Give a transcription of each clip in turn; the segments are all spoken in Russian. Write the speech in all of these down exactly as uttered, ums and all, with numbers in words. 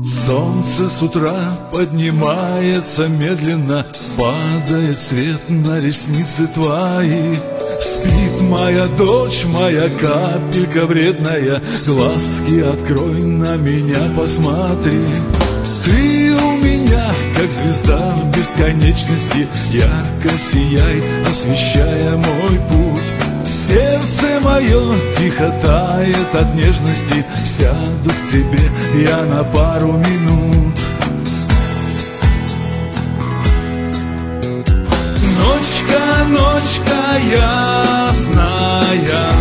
Солнце с утра поднимается медленно, падает свет на ресницы твои. Спит моя дочь, моя капелька вредная, глазки открой, на меня посмотри. Ты у меня, как звезда в бесконечности, ярко сияй, освещая мой путь. Сердце мое тихо тает от нежности, сяду к тебе я на пару минут. Ночка, ночка ясная,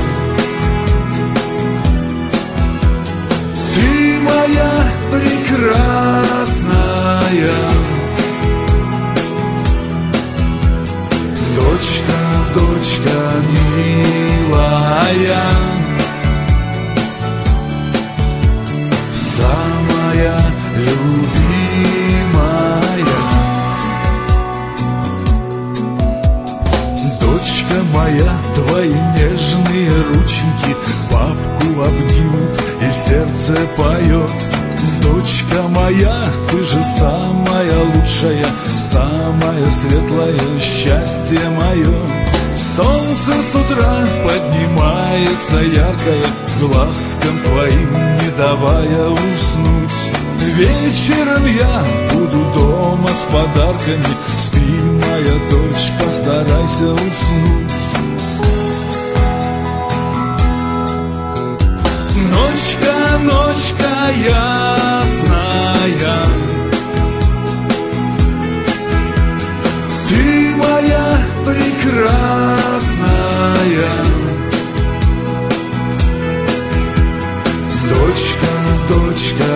ты моя прекрасная. Дочка, дочка милая, самая любимая. Дочка моя, твои нежные рученьки папку обнимут и сердце поет. Дочка моя, ты же самая лучшая, самое светлое счастье мое. Солнце с утра поднимается яркое, глазкам твоим не давая уснуть. Вечером я буду дома с подарками, спи, моя дочь, постарайся уснуть. Ночка, ночка ясная, ты моя прекрасная. Дочка, дочка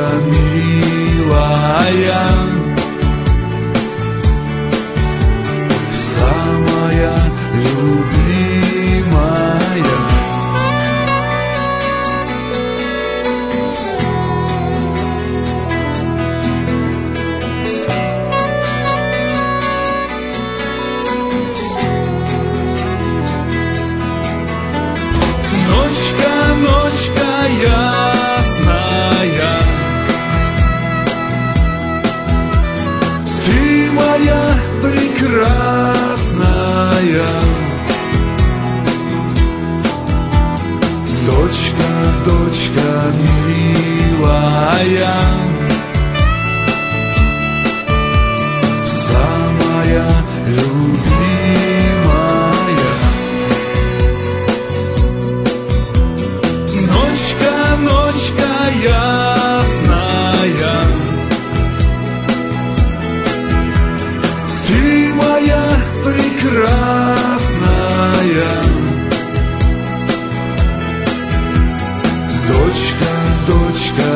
милая, самая любимая. Ночка, ночка ясная, ты моя прекрасная. Дочка, дочка милая, самая любимая. Ночка, ночка ясная, ты моя прекрасная. Дочка, дочка